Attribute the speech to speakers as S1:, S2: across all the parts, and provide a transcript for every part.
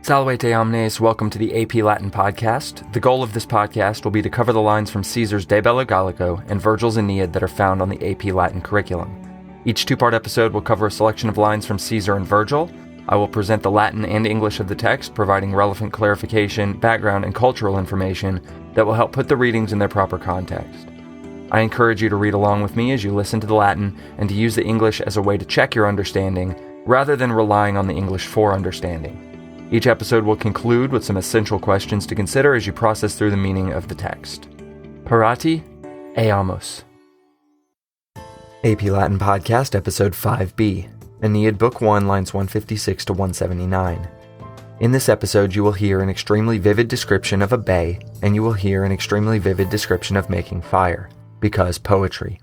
S1: Salvete omnes, welcome to the AP Latin podcast. The goal of this podcast will be to cover the lines from Caesar's De Bello Gallico and Virgil's Aeneid that are found on the AP Latin curriculum. Each two-part episode will cover a selection of lines from Caesar and Virgil. I will present the Latin and English of the text, providing relevant clarification, background, and cultural information that will help put the readings in their proper context. I encourage you to read along with me as you listen to the Latin and to use the English as a way to check your understanding, rather than relying on the English for understanding. Each episode will conclude with some essential questions to consider as you process through the meaning of the text. Parati, eamus. AP Latin Podcast, Episode 5b, Aeneid, Book 1, lines 156 to 179. In this episode, you will hear an extremely vivid description of a bay, and you will hear an extremely vivid description of making fire, because poetry.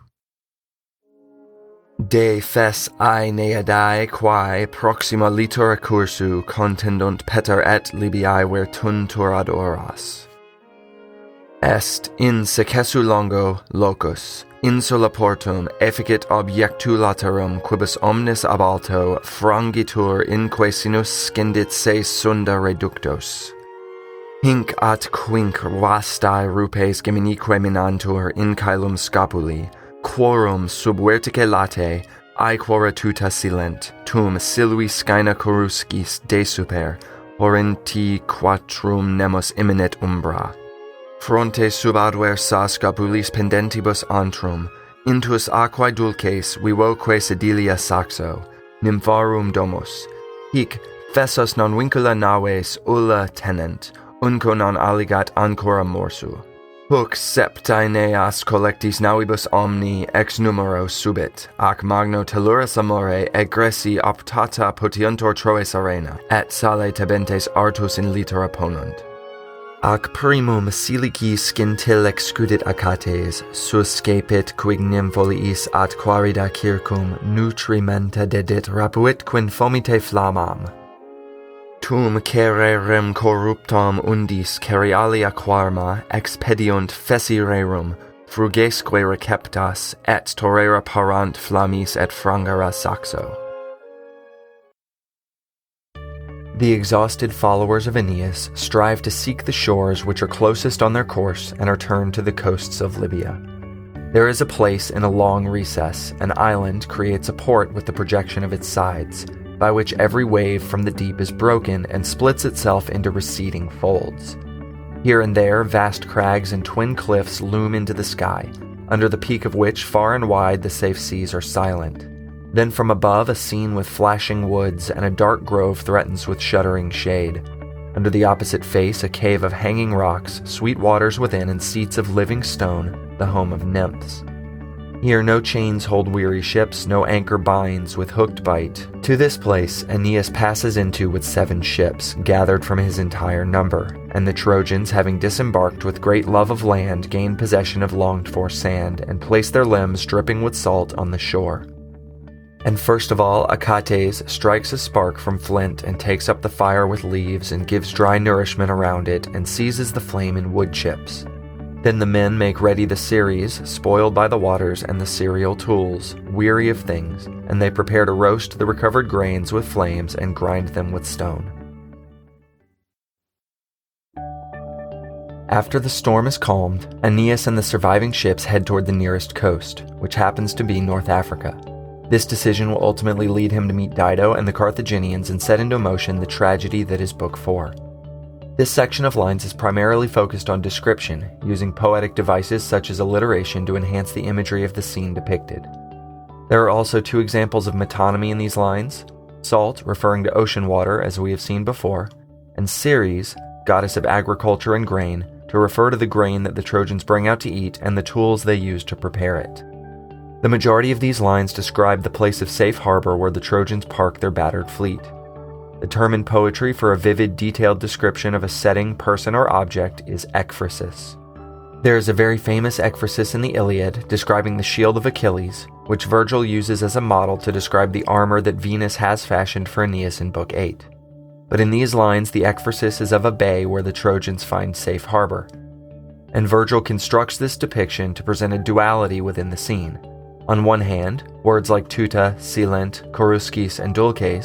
S1: De fes Aeneadae quae proxima litura cursu contendunt Peter et Libiae virtuntur ad horas. Est in secessu longo locus, insula portum efficit objectu laterum quibus omnis ab alto frangitur inque sinus scindit se sunda reductos. Hinc at quinc vastae rupes geminique minantur in caelum scapuli, quorum sub vertice late, aequora tuta silent, tum silui scaena coruscis de super, horrenti quatrum nemos imminet umbra. Fronte sub adversa scapulis pendentibus antrum, intus aquae dulces vivoque sedilia saxo, nympharum domus, hic fessus non vincula naves ulla tenent, unco non alligat ancora morsu. Huc septaeneas collectis navibus omni ex numero subit, ac magno telluris amore egressi optata potiuntur troes arena, et sale tabentes artus in litera ponunt. Ac primum silici scintille excudit acates, suscepit quig nympholiis at quarida circum nutrimenta dedit rapuit quin fomite flammam. Tum cererem corruptam undis cerialia quarma expediunt fesirerum, frugesque receptas, et torera parant flammis et frangara saxo. The exhausted followers of Aeneas strive to seek the shores which are closest on their course and are turned to the coasts of Libya. There is a place in a long recess, an island creates a port with the projection of its sides, by which every wave from the deep is broken and splits itself into receding folds. Here and there, vast crags and twin cliffs loom into the sky, under the peak of which far and wide the safe seas are silent. Then from above, a scene with flashing woods and a dark grove threatens with shuddering shade. Under the opposite face, a cave of hanging rocks, sweet waters within, and seats of living stone, the home of nymphs. Here no chains hold weary ships, no anchor binds with hooked bite. To this place Aeneas passes into with 7 ships, gathered from his entire number, and the Trojans, having disembarked with great love of land, gain possession of longed-for sand, and place their limbs dripping with salt on the shore. And first of all, Achates strikes a spark from flint and takes up the fire with leaves and gives dry nourishment around it and seizes the flame in wood chips. Then the men make ready the ceres, spoiled by the waters, and the cereal tools, weary of things, and they prepare to roast the recovered grains with flames and grind them with stone. After the storm is calmed, Aeneas and the surviving ships head toward the nearest coast, which happens to be North Africa. This decision will ultimately lead him to meet Dido and the Carthaginians and set into motion the tragedy that is Book 4. This section of lines is primarily focused on description, using poetic devices such as alliteration to enhance the imagery of the scene depicted. There are also 2 examples of metonymy in these lines: Salt, referring to ocean water, as we have seen before, and Ceres, goddess of agriculture and grain, to refer to the grain that the Trojans bring out to eat and the tools they use to prepare it. The majority of these lines describe the place of safe harbor where the Trojans park their battered fleet. The term in poetry for a vivid, detailed description of a setting, person, or object is ekphrasis. There is a very famous ekphrasis in the Iliad describing the shield of Achilles, which Virgil uses as a model to describe the armor that Venus has fashioned for Aeneas in Book 8. But in these lines, the ekphrasis is of a bay where the Trojans find safe harbor. And Virgil constructs this depiction to present a duality within the scene. On one hand, words like tuta, silent, coruscis, and dulces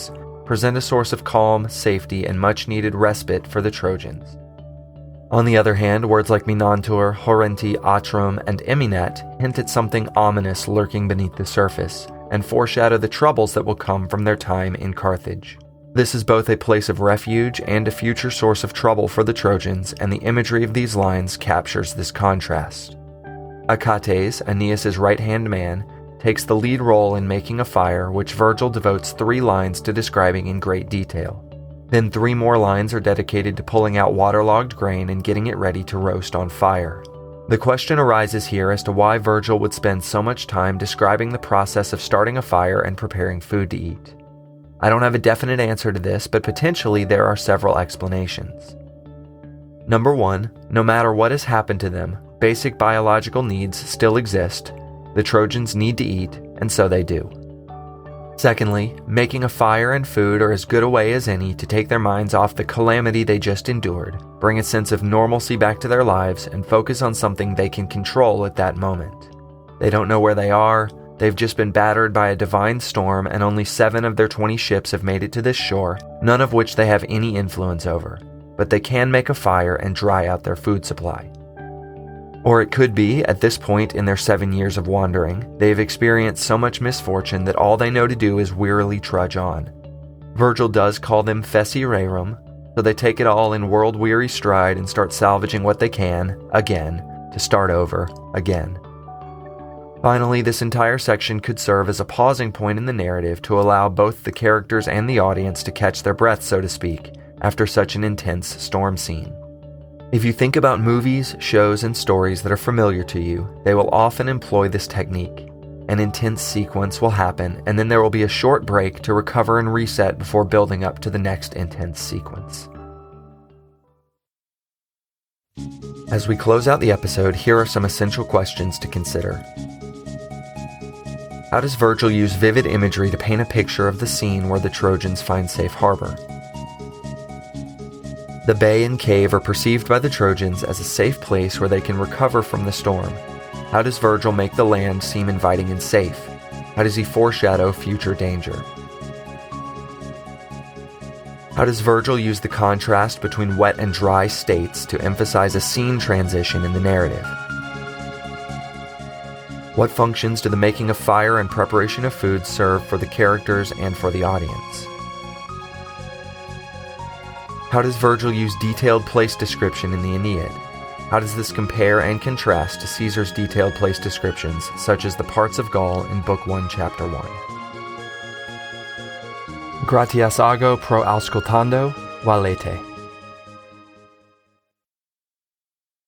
S1: present a source of calm, safety, and much-needed respite for the Trojans. On the other hand, words like Minantur, Horenti, Atrum, and Eminet hint at something ominous lurking beneath the surface, and foreshadow the troubles that will come from their time in Carthage. This is both a place of refuge and a future source of trouble for the Trojans, and the imagery of these lines captures this contrast. Achates, Aeneas' right-hand man, takes the lead role in making a fire, which Virgil devotes 3 lines to describing in great detail. Then 3 more lines are dedicated to pulling out waterlogged grain and getting it ready to roast on fire. The question arises here as to why Virgil would spend so much time describing the process of starting a fire and preparing food to eat. I don't have a definite answer to this, but potentially there are several explanations. Number 1, no matter what has happened to them, basic biological needs still exist. The Trojans need to eat, and so they do. Secondly, making a fire and food are as good a way as any to take their minds off the calamity they just endured, bring a sense of normalcy back to their lives, and focus on something they can control at that moment. They don't know where they are, they've just been battered by a divine storm, and only 7 of their 20 ships have made it to this shore, none of which they have any influence over. But they can make a fire and dry out their food supply. Or it could be, at this point in their 7 years of wandering, they've experienced so much misfortune that all they know to do is wearily trudge on. Virgil does call them fessi rerum, so they take it all in world-weary stride and start salvaging what they can, again, to start over, again. Finally, this entire section could serve as a pausing point in the narrative to allow both the characters and the audience to catch their breath, so to speak, after such an intense storm scene. If you think about movies, shows, and stories that are familiar to you, they will often employ this technique. An intense sequence will happen, and then there will be a short break to recover and reset before building up to the next intense sequence. As we close out the episode, here are some essential questions to consider. How does Virgil use vivid imagery to paint a picture of the scene where the Trojans find safe harbor? The bay and cave are perceived by the Trojans as a safe place where they can recover from the storm. How does Virgil make the land seem inviting and safe? How does he foreshadow future danger? How does Virgil use the contrast between wet and dry states to emphasize a scene transition in the narrative? What functions do the making of fire and preparation of food serve for the characters and for the audience? How does Virgil use detailed place description in the Aeneid? How does this compare and contrast to Caesar's detailed place descriptions, such as the parts of Gaul in Book 1, Chapter 1? Gratias ago pro auscultando, valete.